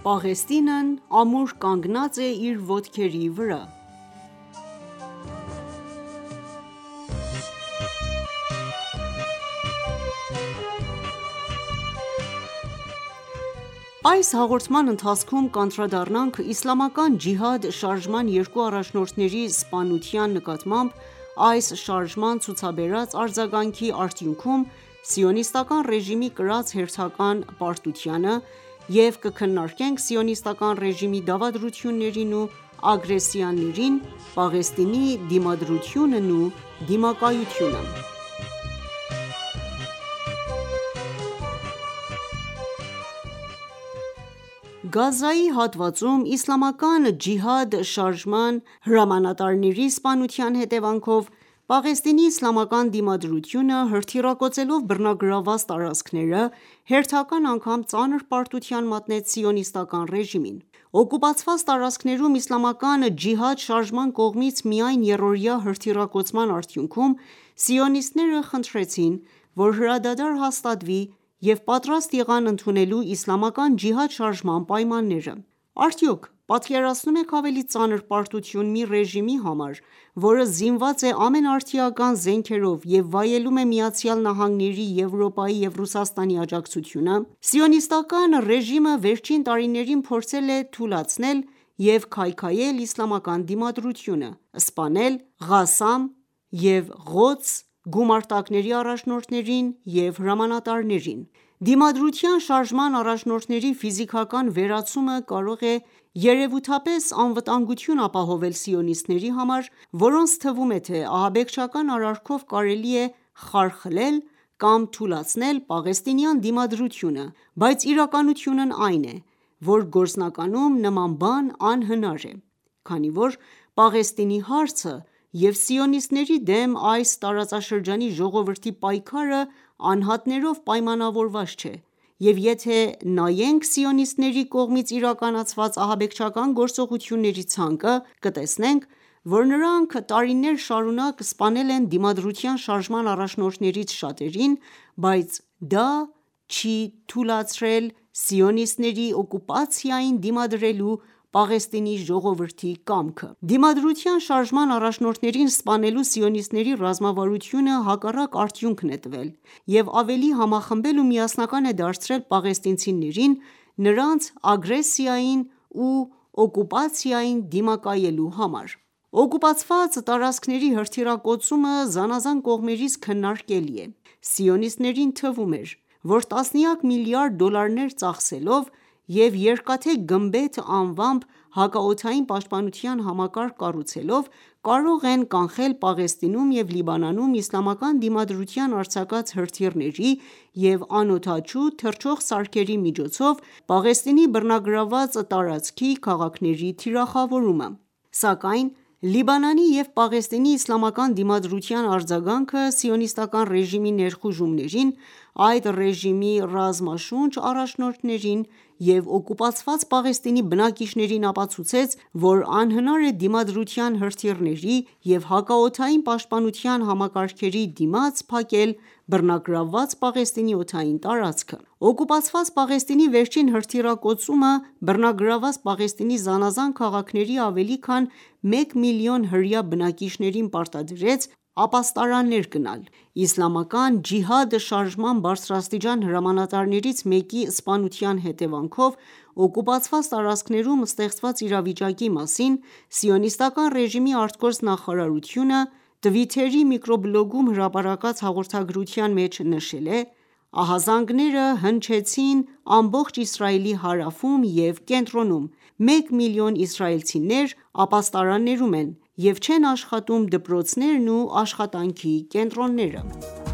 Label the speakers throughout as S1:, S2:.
S1: Պաղեստինն ամուր կանգնած է իր ոտքերի վրա: Այս հաղորդման ընթացքում կանդրադառնանք Իսլամական ջիհադ շարժման երկու առաջնորդների սպանության նկատմամբ այս շարժման ցուցաբերած արձագանքի արդյունքում սիոնիստական ռեժիմի կրած հերթական պարտությանը և կքննարկենք սիոնիստական ռեժիմի դավադրություններին ու ագրեսիաներին, Պաղեստինի դիմադրությունն ու դիմակայությունը: Գազայի հատվածում Իսլամական ջիհադ շարժման հրամանատարների սպանության հետևանքով Պաղեստինի իսլամական դիմադրությունը, հրթիռակոծելով բռնագրավված տարածքները, հերթական անգամ ծանր պարտության մատնեց սիոնիստական ռեժիմին: Օկուպացված տարածքներում Իսլամական ջիհադ շարժման կողմից միայն եռօրյա հրթիռակոծման արդյունքում սիոնիստները խնդրեցին, որ հրադադար հաստատվի և պատրաստ եղան ընդունելու Իսլամական ջիհադ շարժման պայմանները: Արդյոք պատկերացնո՞ւմ եք ավելի ծանր պարտություն մի ռեժիմի համար, որը զինված է ամենաարդիական զենքերով և վայելում է ԱՄՆ-ի, Եվրոպայի և Ռուսաստանի աջակցությունը: Սիոնիստական ռեժիմը վերջին տարիներին փորձել է թուլացնել և քայքայել իսլամական դիմադրությունը, սպանել Ղասամ և Ղոդս գումարտակների առաջնորդներին և հրամանատարներին: Դիմադրության շարժման առաջնորդների ֆիզիկական վերացումը կարող է երևութապես անվտանգություն ապահովել սիոնիստների համար, որոնց թվում է, թե ահաբեկչական արարքով կարելի է խարխլել կամ թուլացնել պաղեստինյան դիմադրությունը, բայց իրականությունն այն է, որ գործնականում նման բան անհնար է, քանի որ Պաղեստինի հարցը և սիոնիստների դեմ այս տարածաշրջանի ժողովրդի պայքարը անհատներով պայմանավորված չէ և եթե նայենք սիոնիստների կողմից իրականացված ահաբեկչական գործողությունների ցանկը, կտեսնենք, որ նրանք տարիներ շարունակ սպանել են Դիմադրության շարժման առաջնորդներից շատերին, բայց դա չի թուլացրել սիոնիստների օկուպացիային դիմադրելու Պաղեստինի ժողովրդի կամքը: Դիմադրության շարժման առաջնորդներին սպանելու սիոնիստների ռազմավարությունը հակառակ արդյունքն է տվել և ավելի համախմբել ու միասնական է դարձրել պաղեստինցիներին նրանց ագրեսիային ու օկուպացիային դիմակայելու համար: Օկուպացված տարածքների հրթիռակոծումը զանազան կողմերից քննարկելի է: Սիոնիստներին թվում էր, որ տասնյակ միլիարդ դոլարներ ծախսելով և «Երկաթե գմբեթ» անվամբ հակաօդային պաշտպանության համակարգ կառուցելով կարող են կանխել Պաղեստինում և Լիբանանում իսլամական դիմադրության արձակած հրթիռների և անօդաչու թռչող սարքերի միջոցով Պաղեստինի բռնագրավված տարածքի քաղաքների թիրախավորումը: Սակայն Լիբանանի և Պաղեստինի իսլամական դիմադրության արձագանքը սիոնիստական ռեժիմի ներխուժումներին, այդ ռեժիմի ռազմաշունչ առաջնորդներին և օկուպացված Պաղեստինի բնակիչներին ապացուցեց, որ անհնար է դիմադրության հրթիռների և հակաօդային պաշտպանության համակարգերի դիմաց փակել բռնագրավված Պաղեստինի օդային տարածքը: Օկուպացված Պաղեստինի վերջին հրթիռակոծումը բռնագրավված Պաղեստինի զանազան քաղաքների ավելի քան մեկ միլիոն հրեա բնակիչներին պարտադրեց ապաստարաններ գնալ: Իսլամական ջիհադ շարժման բարձրաստիճան հրամանատարներից մեկի սպանության հետևանքով օկուպացված տարածքներում ստեղծված իրավիճակի մասին սիոնիստական ռեժիմի ԱԳ նախարարությունը Twitter-ի միկրոբլոգում հրապարակած հաղորդագրության մեջ նշել է. «Ահազանգները հնչեցին ամբողջ Իսրայելի հարավում և կենտրոնում, մեկ միլիոն իսրայելցիներ ապաստարաններում են և չեն աշխատում դպրոցներն ու աշխատանքի կենտրոնները»: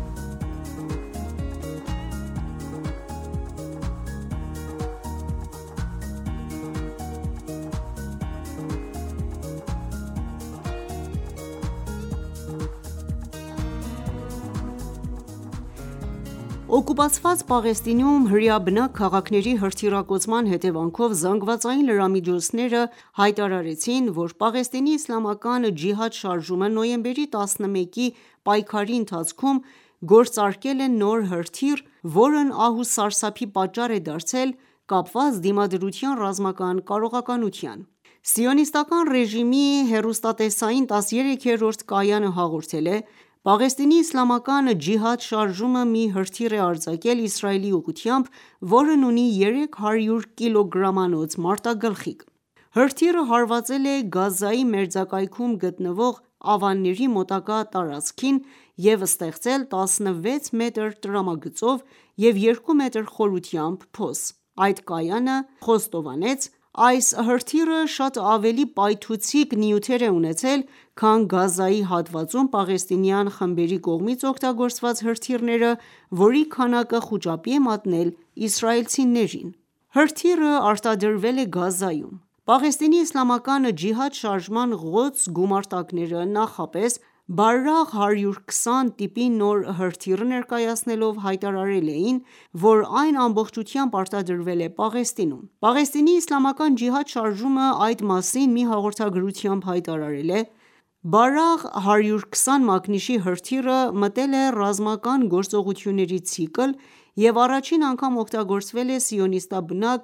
S1: Օկուպացված Պաղեստինում հրեա բնակ քաղաքների հրթիռակոծման հետևանքով ԶԼՄ-ները հայտարարեցին, որ Պաղեստինի իսլամական ջիհադ շարժումը նոյեմբերի 11-ի պայքարի ընթացքում գործարկել է նոր հրթիռ, որն ահ ու սարսափի պատճառ է դարձել կապված դիմադրության ռազմական կարողականության: Սիոնիստական ռեժիմի հեռուստատեսային 13-րդ կայանը հաղորդել է.«Պաղեստինի իսլամական ջիհադ շարժումը մի հրթիռ է արձակել Իսրայելի ուղղությամբ, որն ունի 300 կգ-անոց մարտագլխիկ: Հրթիռը հարվածել է Գազայի մերձակայքում գտնվող ավանների մոտակա տարածքին և ստեղծել 16 մետր տրամագծով և 2 մետր խորությամբ փոս»: Այդ կայանը խոստովանեց.«Այս հրթիռը շատ ավելի պայթուցիկ նյութեր է ունեցել, քան Գազայի հատվածում պաղեստինյան խմբերի կողմից օգտագործված հրթիռները, որի քանակը խուճապի է մատնել իսրայելցիներին»: Հրթիռը արտադրվել է Գազայում: Պաղեստինի իսլամական ջիհադ շարժման Ղոդս գումարտակները նախապես Բարրաղ 120 տիպի նոր հրթիռը ներկայացնելով հայտարարել էին, որ այն ամբողջությամբ արտադրվել է Պաղեստինում: Պաղեստինի իսլամական ջիհադ շարժումը այդ մասին մի հաղորդագրությամբ հայտարարել է.«Բարաղ 120 մակնիշի հրթիռը մտել է ռազմական գործողությունների ցիկլ և առաջին անգամ օգտագործվել է սիոնիստաբնակ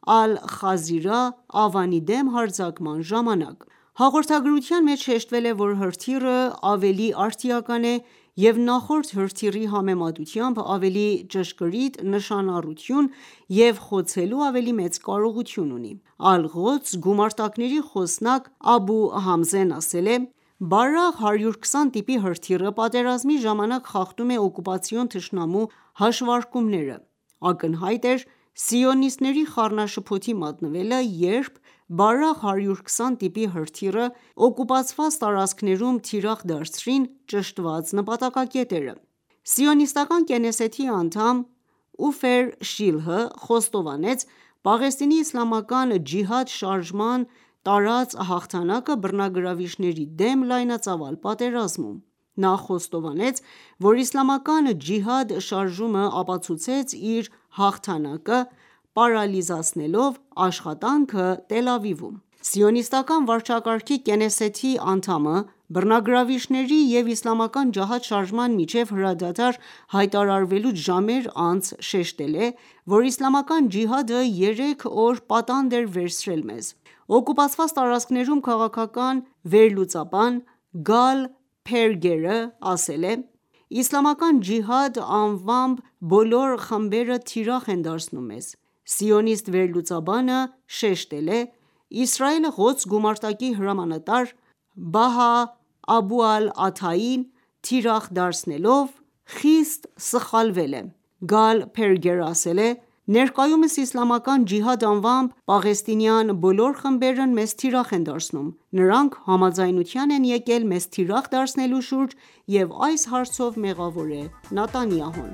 S1: Ալ-Խազիրա ավանի դեմ հարձակման ժամանակ»: Հաղորդագրության մեջ նշվել է, որ հրթիռը ավելի արդիական է և նախորդ հրթիռի համեմատությամբ ավելի ճշգրիտ նշանառություն և խոցելու ավելի մեծ կարողություն ունի: Ալ-Ղոդս գումարտակների խոսնակ Աբու Համզեն ասել է.«Բարրաղ 120 տիպի հրթիռը պատերազմի ժամանակ խախտում է օկուպացիոն թշնամու հաշվարկումները: Ակնհայտ էր սիոնիստների խառնաշփոթի մատնվելը, երբ Բարրաղ 120 տիպի հրթիռը օկուպացված տարածքներում թիրախ դարձրին ճշտված նպատակակետերը»: Սիոնիստական Կենեսեթի անդամ Ուֆեր Շիլհը խոստովանեց Պաղեստինի իսլամական ջիհադ շարժման տարած հաղթանակը բռնագրավիչների դեմ լայնածավալ պատերազմում: Նա խոստովանեց, որ Իսլամական ջիհադ շարժումը ապացուցեց իր հաղթանակը պարալիզացնելով աշխատանքը Թել Ավիվում: Սիոնիստական վարչակարգի Կենեսեթի անդամը բռնագրավիչների և Իսլամական ջիհադ շարժման միջև հրադադար հայտարարվելուց ժամեր անց շեշտել է, որ Իսլամական ջիհադը 3 օր պատանդ էր վերցրել մեզ: Օկուպացված տարածքներում քաղաքական վերլուծաբան Գալ Փերգերը ասել է.«Իսլամական ջիհադ անվամբ բոլոր խմբերը թիրախ են դարձնում մեզ»: Սիոնիստ վերլուծաբանը շեշտել է.«Իսրայելը Ղոդս գումարտակի հրամանատար Բահա Աբու Ալ-Աթային թիրախ դարձնելով խիստ սխալվել է»: Գալ Փերգերը ասել է.«Ներկայումս Իսլամական ջիհադ անվամբ պաղեստինյան բոլոր խմբերն մեզ թիրախ են դարձնում: Նրանք համաձայնության են եկել մեզ թիրախ դարձնելու շուրջ և այս հարցով մեղավոր է Նեթանյահուն»: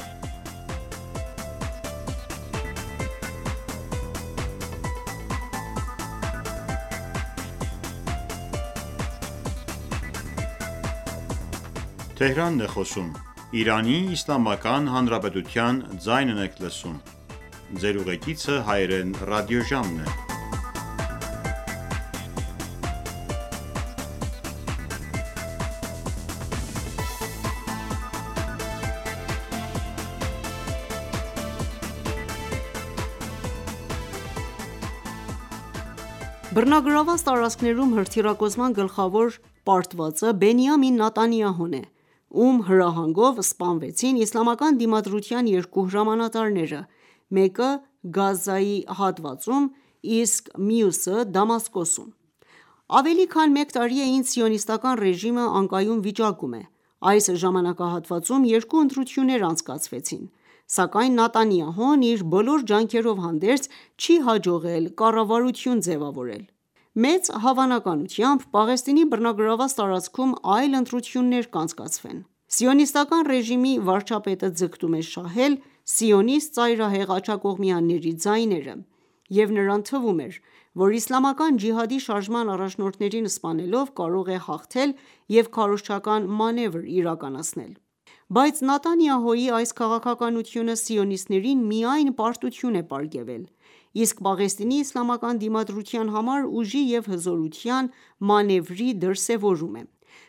S1: Բռնագրավված տարածքներում հրթիռակոծման գլխավոր պարտվածը Բենիամին Նեթանյահուն է, ում հրահանգով սպանվեցին իսլամական դիմադրության երկու հրամանատարները, մեկը Գազայի հատվածում, իսկ մյուսը Դամասկոսում: Ավելի քան մեկ տարի է ինչ սիոնիստական ռեժիմը անկայուն վիճակում է: Այս ժամանակահատվածում երկու ընտրություններ անցկացվեցին, սակայն Նեթանյահուն իր բոլոր ջանքերով հանդերձ չի հաջողել կառավարություն ձևավորել: Մեծ հավանականությամբ Պաղեստինի բռնագրավված տարածքում այլ ընտրություններ կանցկացվեն: Սիոնիստական ռեժիմի վարչապետը ձգտում է շահել սիոնիստ ծայրահեղ աջակողմյանների ձայները և նրան թվում էր, որ Իսլամական ջիհադի շարժման առաջնորդներին սպանելով կարող է հաղթել և քարոզչական մանևր իրականացնել: Բայց Նեթանյահուի այս քաղաքականությունը սիոնիստներին միայն պարտություն է պարգևել, իսկ Պաղեստինի իսլամական դիմադրության համար ուժի և հզորության մանևրի դրսևորում է: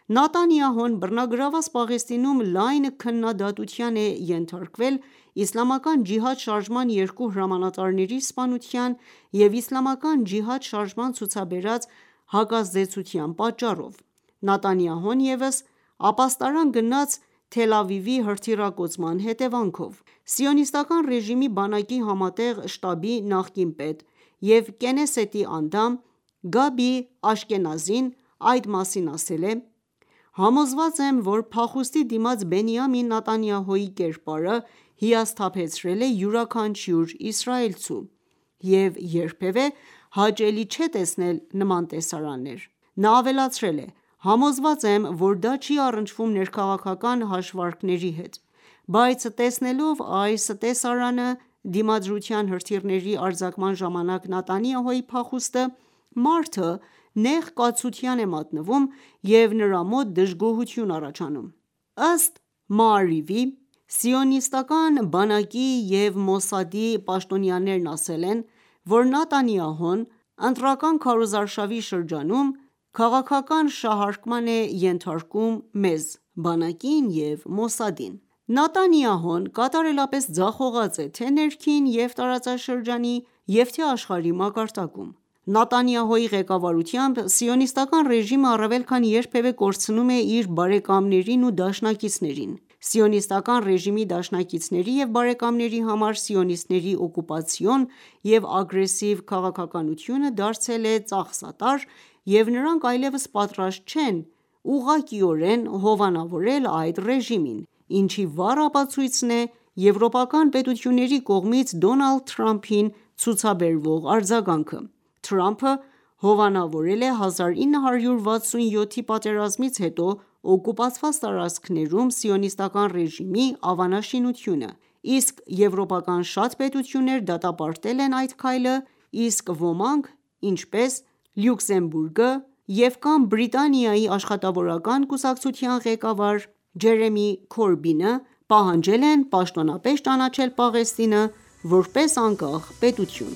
S1: Նեթանյահուն բռնագրաված Պաղեստինում լայն քննադատության է ենթարկվել Իսլամական ջիհադ շարժման երկու հրամանատարների սպանության և Իսլամական ջիհադ շարժման ցուցաբերած հակազդեցության պատճառով: Նեթանյահուն ևս ապաստարան գնաց Թել Ավիվի հրթիռակոծման հետևանքով: Սիոնիստական ռեժիմի բանակի համատեղ շտաբի նախկին պետ և Կենեսետի անդամ Գաբի Աշքենազին այդ մասին ասել է.«Համոզված եմ, որ փախուստի դիմաց Բենիամին Նեթանյահուի կերպարը հիասթափեցրել է յուրաքանչյուր իսրայելցու և երբևէ հաճելի չէ տեսնել նման տեսարաններ»: Նա ավելացրել է.«Համոզված եմ, որ դա չի առնչվում ներքաղաքական հաշվարկների հետ, բայց տեսնելով այս տեսարանը, Դիմադրության հրթիռների արձակման ժամանակ Նեթանյահուի փախուստը, մարդը նեղ կացության է մատնվում և նրա մոտ դժգոհություն առաջանում»: Ըստ Maariv-ի, սիոնիստական բանակի և Մոսադի պաշտոնյաներն ասել են, որ Նեթանյահուն ընտրական քարոզարշավի շրջանում քաղաքական շահարկման է ենթարկում մեզ (բանակին և Մոսադին): Նեթանյահուն կատարելապես ձախողած է թե՛ ներքին և տարածաշրջանի և թե՛ աշխարհի մակարդակում: Նեթանյահուի ղեկավարությամբ սիոնիստական ռեժիմը առավել քան երբևէ կորցնում է իր բարեկամներին ու դաշնակիցներին: Սիոնիստական ռեժիմի դաշնակիցների և բարեկամների համար սիոնիստների օկուպացիոն և ագրեսիվ քաղաքականությունը դարձել է ծախսատար և նրանք այլևս պատրաստ չեն ուղղակիորեն հովանավորել այդ ռեժիմին, ինչի վառ ապացույցն է եվրոպական պետությունների կողմից Դոնալդ Թրամփին ցուցաբերվող արձագանքը: Թրամփը հովանավորել է 1967-ի պատերազմից հետո օկուպացված տարածքներում սիոնիստական ռեժիմի ավանաշինությունը, իսկ եվրոպական շատ պետություններ դատապարտել են այդ քայլը, իսկ ոմանք, ինչպես Լյուքսեմբուրգը և կամ Բրիտանիայի աշխատավորական կուսակցության ղեկավար Ջերեմի Քորբինը, պահանջել են պաշտոնապես ճանաչել Պաղեստինը, որպես անկախ պետություն: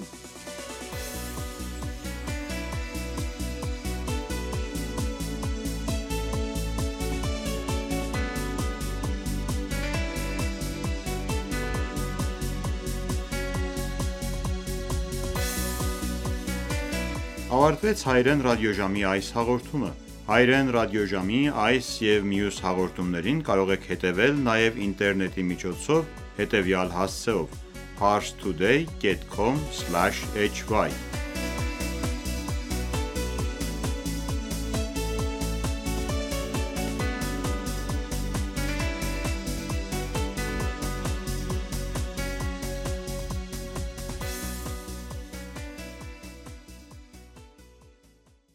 S2: Ավարտվեց Հայրեն ռադիոժամի այս հաղորդումը: Հայրեն ռադիոժամի այս և մյուս հաղորդումներին կարող եք հետևել նաև ինտերնետի միջոցով հետևյալ հասցեով՝ parstoday.com/hy